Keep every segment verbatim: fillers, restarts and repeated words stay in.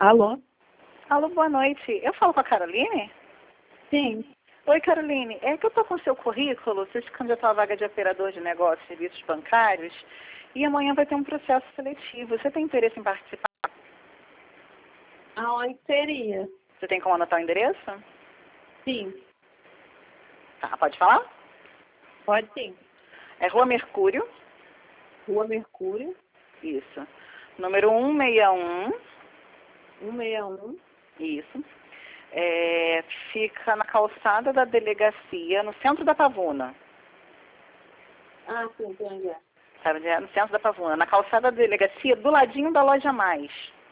Alô? Alô, boa noite. Eu falo com a Caroline? Sim. Oi, Caroline. É que eu estou com o seu currículo, você se candidatou à vaga de operador de negócios e serviços bancários, e amanhã vai ter um processo seletivo. Você tem interesse em participar? Aonde seria? Você tem como anotar o endereço? Sim. Tá, pode falar? Pode sim. É Rua Mercúrio. Rua Mercúrio, Isso. Número cento e sessenta e um. cento e sessenta e um. Isso. É, fica na calçada da delegacia, no centro da Pavuna. Ah, sim, entendi. Sabe onde é? No centro da Pavuna. Na calçada da delegacia, do ladinho da Loja Mais.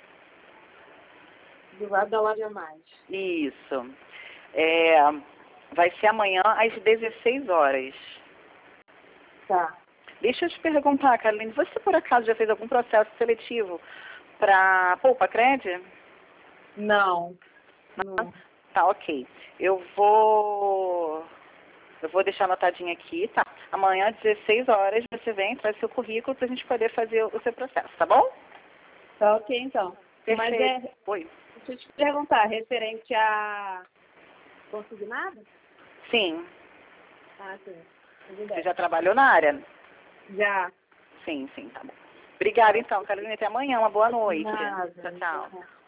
Do lado da loja mais. Isso. É, vai ser amanhã às dezesseis horas. Tá. Deixa eu te perguntar, Caroline, você por acaso já fez algum processo seletivo para Poupa Cred? Não. Não. Tá, ok. Eu vou... Eu vou deixar anotadinho aqui, tá? Amanhã às dezesseis horas você vem, traz seu currículo para a gente poder fazer o seu processo, tá bom? Tá ok, então. Mas Perfeito. é... Oi. Deixa eu te perguntar, referente a... Consignado? Sim. Ah, sim. Tudo Você bem. já trabalhou na área? Já. Sim, sim, tá bom. Obrigada então, Carolina. Até amanhã. Uma boa noite. Nada. Tchau, tchau.